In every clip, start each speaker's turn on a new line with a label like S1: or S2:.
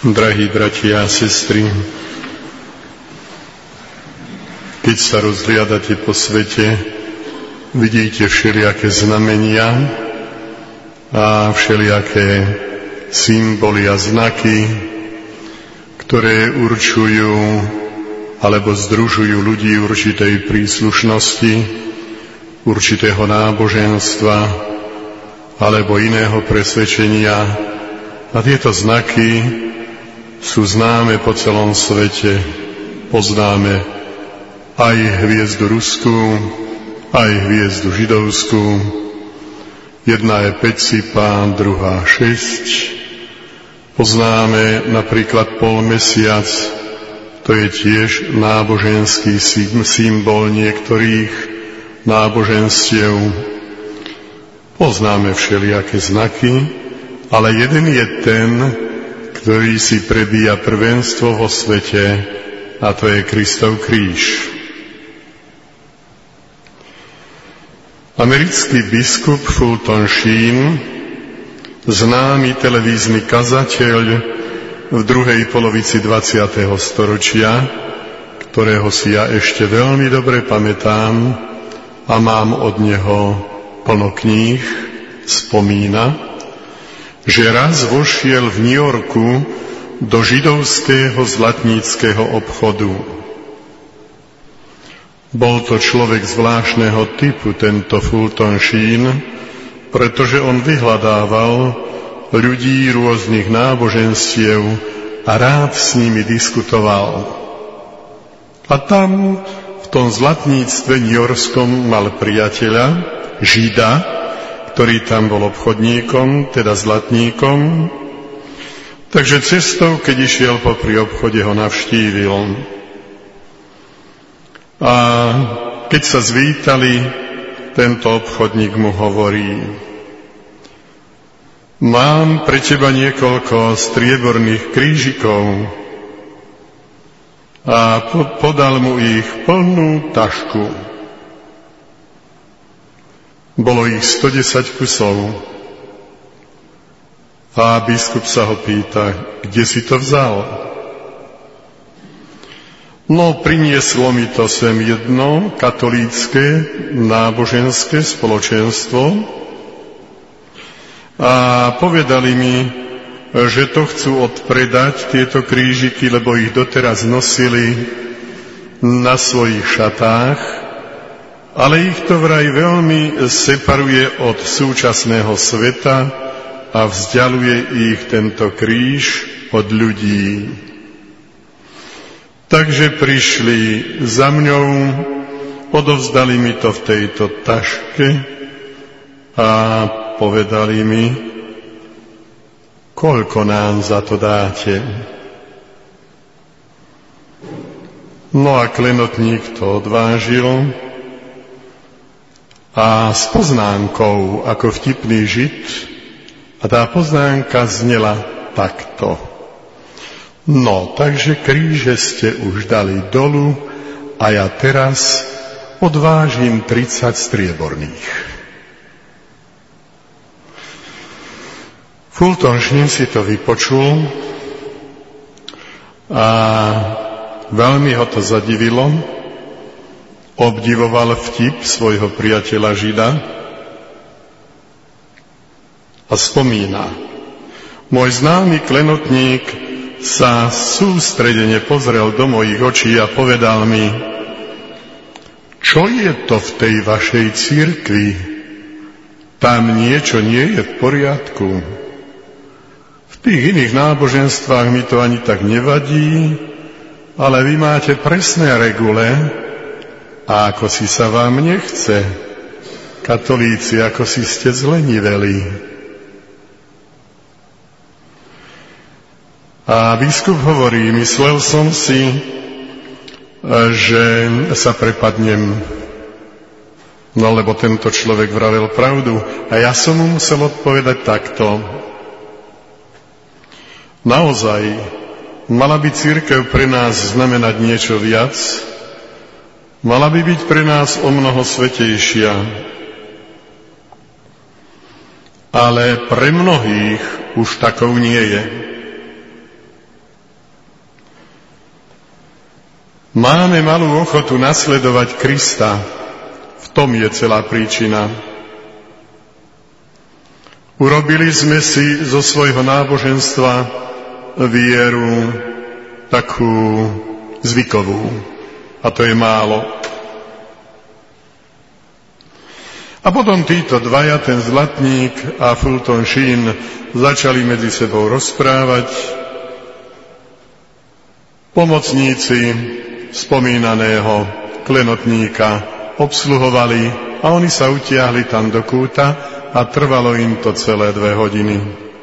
S1: Drahí bratia a sestry, keď sa rozhliadate po svete, vidíte všelijaké znamenia a všelijaké symboly a znaky, ktoré určujú alebo združujú ľudí určitej príslušnosti, určitého náboženstva alebo iného presvedčenia. A tieto znaky sú známe po celom svete. Poznáme aj hviezdu ruskú, aj hviezdu židovskú. Jedna je 5 cipá, druhá 6. Poznáme napríklad polmesiac, to je tiež náboženský symbol niektorých náboženstiev. Poznáme všelijaké znaky, ale jeden je ten, ktorý si prebíja prvenstvo vo svete, a to je Kristov kríž. Americký biskup Fulton Sheen, známy televízny kazateľ v druhej polovici 20. storočia, ktorého si ja ešte veľmi dobre pamätám a mám od neho plno kníh, spomína, že raz vošiel v New Yorku do židovského zlatníckeho obchodu. Bol to človek zvláštneho typu, tento Fulton Sheen, pretože on vyhľadával ľudí rôznych náboženstiev a rád s nimi diskutoval. A tam, v tom zlatníctve newyorskom, mal priateľa, Žida, ktorý tam bol obchodníkom, teda zlatníkom. Takže cestou, keď išiel popri obchode, ho navštívil. A keď sa zvítali, tento obchodník mu hovorí: mám pre teba niekoľko strieborných krížikov. A podal mu ich plnú tašku. Bolo ich 110 kusov. A biskup sa ho pýta, kde si to vzal? No, prinieslo mi to sem jedno katolícke náboženské spoločenstvo a povedali mi, že to chcú odpredať, tieto krížiky, lebo ich doteraz nosili na svojich šatách, ale ich to vraj veľmi separuje od súčasného sveta a vzdialuje ich tento kríž od ľudí. Takže prišli za mňou, odovzdali mi to v tejto taške a povedali mi, koľko nám za to dáte. No a klenotník to odvážil a s poznámkou ako vtipný Žid, a tá poznámka znela takto. No, takže kríže ste už dali dolu a ja teraz odvážim 30 strieborných. Fulton Sheen si to vypočul a veľmi ho to zadivilo. Obdivoval vtip svojho priateľa Žida a spomína: môj známy klenotník sa sústredene pozrel do mojich očí a povedal mi: čo je to v tej vašej cirkvi? Tam niečo nie je v poriadku. V tých iných náboženstvách mi to ani tak nevadí, ale vy máte presné regule, a ako si sa vám nechce, katolíci, ako si ste zleniveli. A biskup hovorí: myslel som si, že sa prepadnem, no lebo tento človek vravel pravdu. A ja som mu musel odpovedať takto: naozaj, mala by cirkev pre nás znamenať niečo viac, mala by byť pre nás o mnoho svätejšia. A. ale pre mnohých už takou nie je. Máme malú ochotu nasledovať Krista. V tom je celá príčina. Urobili sme si zo svojho náboženstva vieru takú zvykovú. A to je málo. A potom títo dvaja, ten Zlatník a Fulton Sheen, začali medzi sebou rozprávať. Pomocníci spomínaného klenotníka obsluhovali a oni sa utiahli tam do kúta a trvalo im to celé 2 hodiny.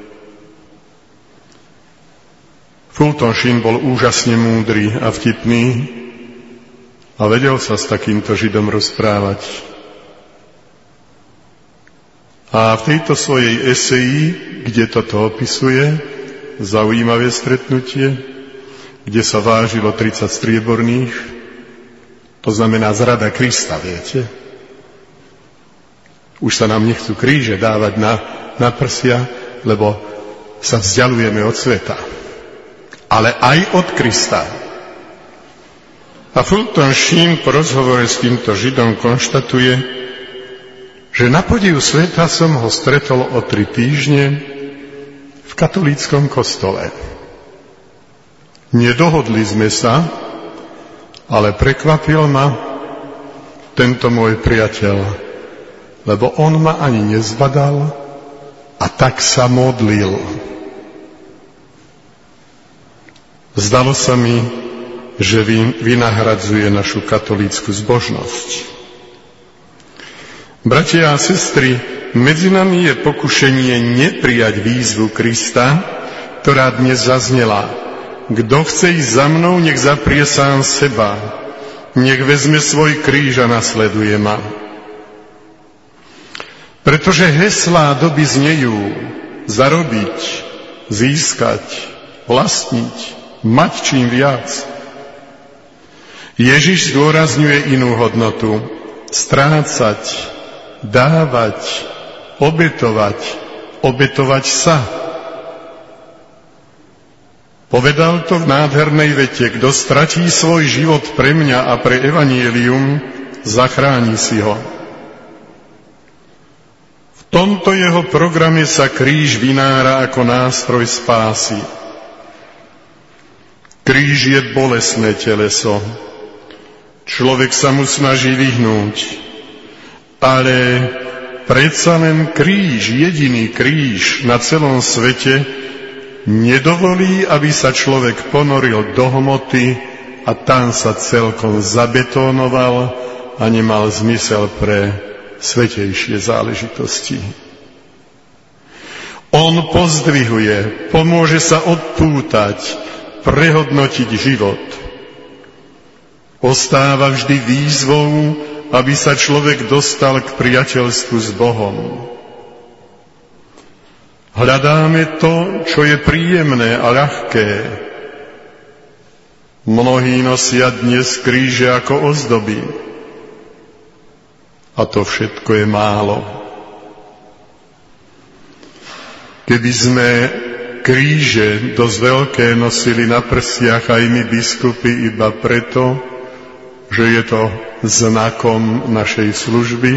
S1: Fulton Sheen bol úžasne múdry a vtipný a vedel sa s takýmto Židom rozprávať. A v tejto svojej eseji, kde toto opisuje, zaujímavé stretnutie, kde sa vážilo 30 strieborných, to znamená zrada Krista, viete? Už sa nám nechcú kríže dávať na prsia, lebo sa vzdialujeme od sveta. Ale aj od Krista. A Fulton Sheen po rozhovore s týmto Židom konštatuje, že na podiv sveta som ho stretol o 3 týždne v katolíckom kostole. Nedohodli sme sa, ale prekvapil ma tento môj priateľ, lebo on ma ani nezbadal a tak sa modlil. Zdalo sa mi, že vynahradzuje našu katolícku zbožnosť. Bratia a sestry, medzi nami je pokušenie neprijať výzvu Krista, ktorá dnes zaznela. Kto chce ísť za mnou, nech zaprie sám seba. Nech vezme svoj kríž a nasleduje ma. Pretože heslá doby znejú zarobiť, získať, vlastniť, mať čím viac. Ježiš zdôrazňuje inú hodnotu. Strácať, dávať, obetovať sa. Povedal to v nádhernej vete, kto stratí svoj život pre mňa a pre evanjelium, zachráni si ho. V tomto jeho programe sa kríž vynára ako nástroj spásy. Kríž je bolestné teleso. Človek sa mu snaží vyhnúť, ale predsa len kríž, jediný kríž na celom svete, nedovolí, aby sa človek ponoril do hmoty a tam sa celkom zabetónoval a nemal zmysel pre svätejšie záležitosti. On pozdvihuje, pomôže sa odpútať, prehodnotiť život. Ostáva vždy výzvou, aby sa človek dostal k priateľstvu s Bohom. Hľadáme to, čo je príjemné a ľahké. Mnohí nosia dnes kríže ako ozdoby. A to všetko je málo. Keby sme kríže dosť veľké nosili na prsiach aj my biskupy iba preto, že je to znakom našej služby,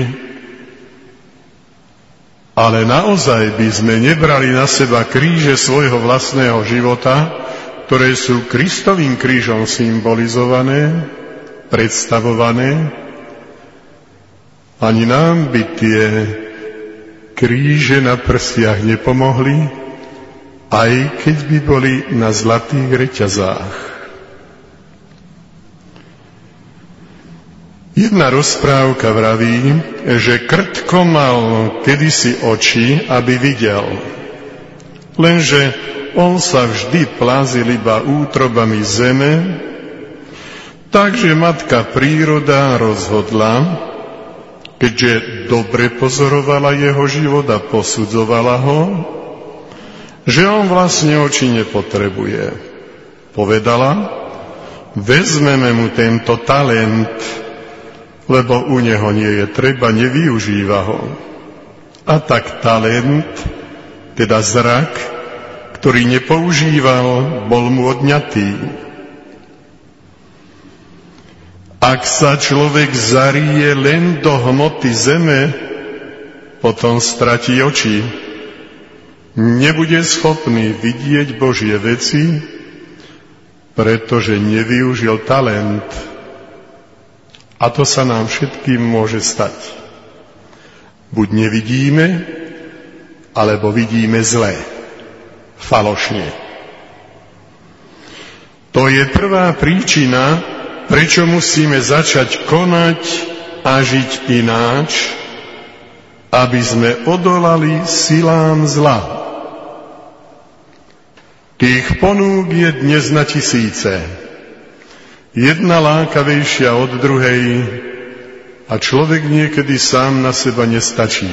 S1: ale naozaj by sme nebrali na seba kríže svojho vlastného života, ktoré sú Kristovým krížom symbolizované, predstavované, ani nám by tie kríže na prstiach nepomohli, aj keď by boli na zlatých reťazách. Jedna rozprávka vraví, že krtko mal kedysi oči, aby videl. Lenže on sa vždy plázil iba útrobami zeme, takže matka príroda rozhodla, keďže dobre pozorovala jeho život a posudzovala ho, že on vlastne oči nepotrebuje. Povedala, vezmeme mu tento talent, lebo u neho nie je treba, nevyužíva ho. A tak talent, teda zrak, ktorý nepoužíval, bol mu odňatý. Ak sa človek zarie len do hmoty zeme, potom stratí oči. Nebude schopný vidieť Božie veci, pretože nevyužil talent. A to sa nám všetkým môže stať. Buď nevidíme, alebo vidíme zle, falošne. To je prvá príčina, prečo musíme začať konať a žiť ináč, aby sme odolali silám zla. Tých ponúk je dnes na tisíce. Jedna lákavejšia od druhej a človek niekedy sám na seba nestačí.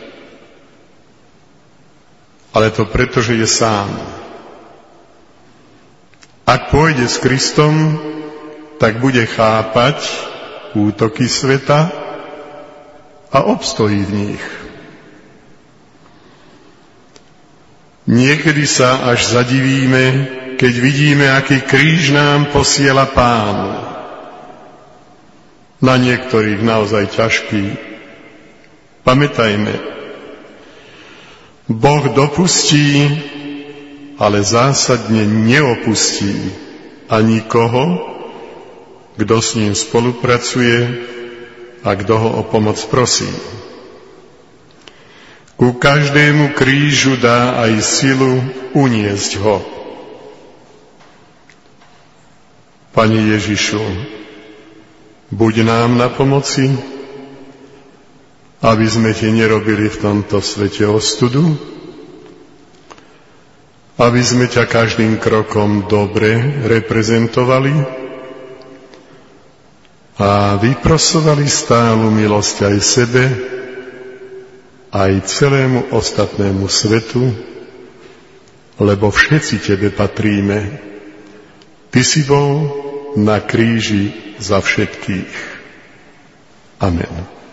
S1: Ale to preto, že je sám. Ak pôjde s Kristom, tak bude chápať útoky sveta a obstojí v nich. Niekedy sa až zadivíme, keď vidíme, aký kríž nám posiela Pán. Na niektorých naozaj ťažký. Pamätajme, Boh dopustí, ale zásadne neopustí ani koho, kto s ním spolupracuje a kto ho o pomoc prosí. Ku každému krížu dá aj silu uniesť ho. Pane Ježišu, buď nám na pomoci, aby sme ti nerobili v tomto svete ostudu, aby sme ťa každým krokom dobre reprezentovali a vyprosovali stálu milosť aj sebe, aj celému ostatnému svetu, lebo všetci tebe patríme. Ty si bol na kríži za všetkých. Amen.